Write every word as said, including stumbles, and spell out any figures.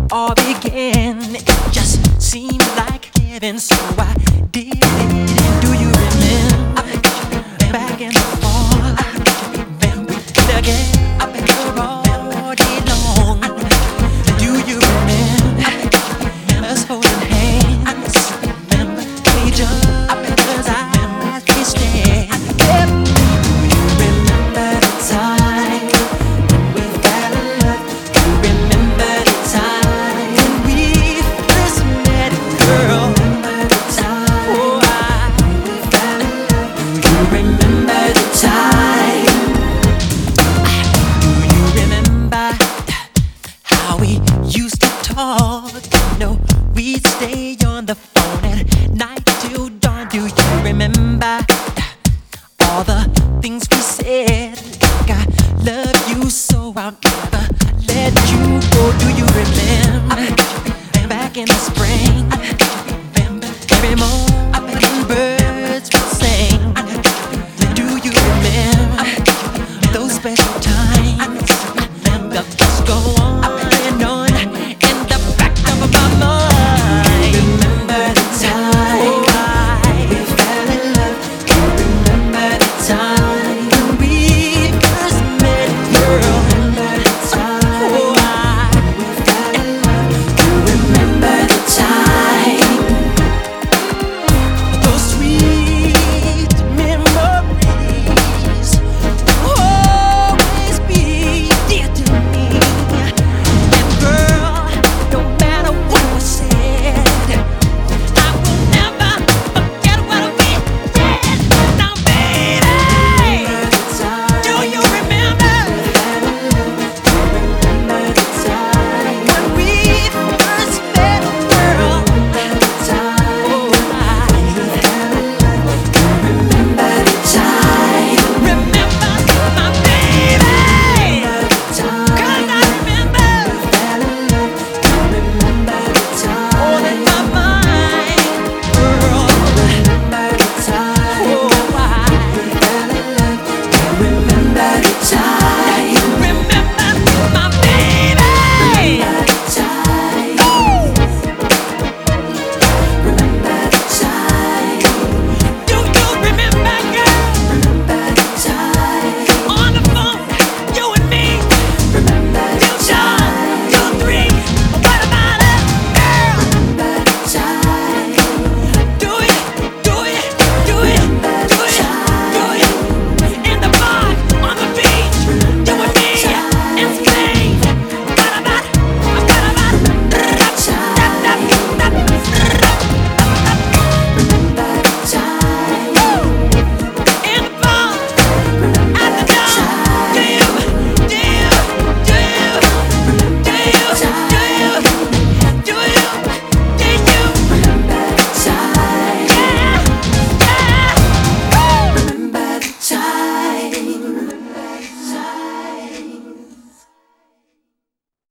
all began. It just seemed like heaven, so I did it. And do you remember back in the fall? When we did again all day long. Do you remember us holding hands? Remember each other's eyes we stared. Do you remember the time when we fell in love? Do you remember the time when we first met, girl? Remember the time, oh, I, when we fell in love? Do you remember the time? Do you remember how we used to talk? You know, we'd stay on the phone at night till dawn. Do you remember all the things we said? Like I love you so I'll never let you go. Do you remember back in the spring?